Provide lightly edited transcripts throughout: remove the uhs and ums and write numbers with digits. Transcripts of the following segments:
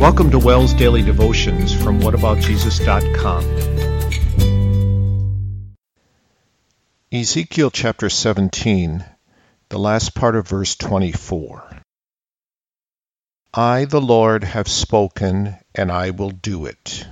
Welcome to Wells Daily Devotions from whataboutjesus.com. Ezekiel chapter 17, the last part of verse 24. I, the Lord, have spoken, and I will do it.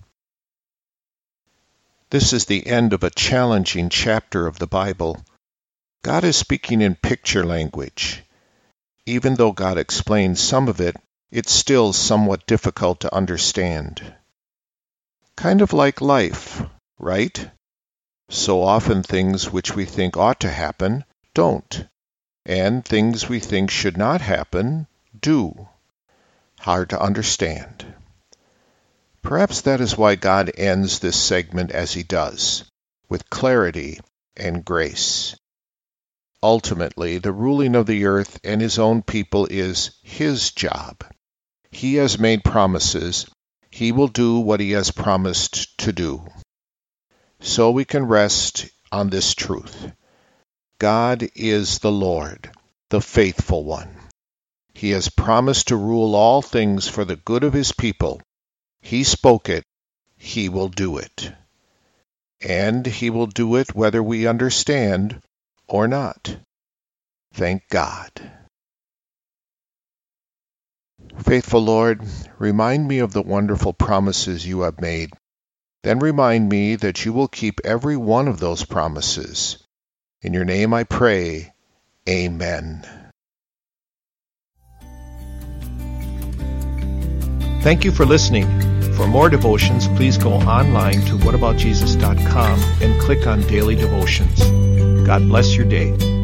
This is the end of a challenging chapter of the Bible. God is speaking in picture language. Even though God explains some of it, it's still somewhat difficult to understand. Kind of like life, right? So often things which we think ought to happen don't, and things we think should not happen do. Hard to understand. Perhaps that is why God ends this segment as he does, with clarity and grace. Ultimately, the ruling of the earth and his own people is his job. He has made promises. He will do what he has promised to do. So we can rest on this truth. God is the Lord, the faithful one. He has promised to rule all things for the good of his people. He spoke it. He will do it. And he will do it whether we understand or not. Thank God. Faithful Lord, remind me of the wonderful promises you have made. Then remind me that you will keep every one of those promises. In your name I pray. Amen. Thank you for listening. For more devotions, please go online to whataboutjesus.com and click on Daily Devotions. God bless your day.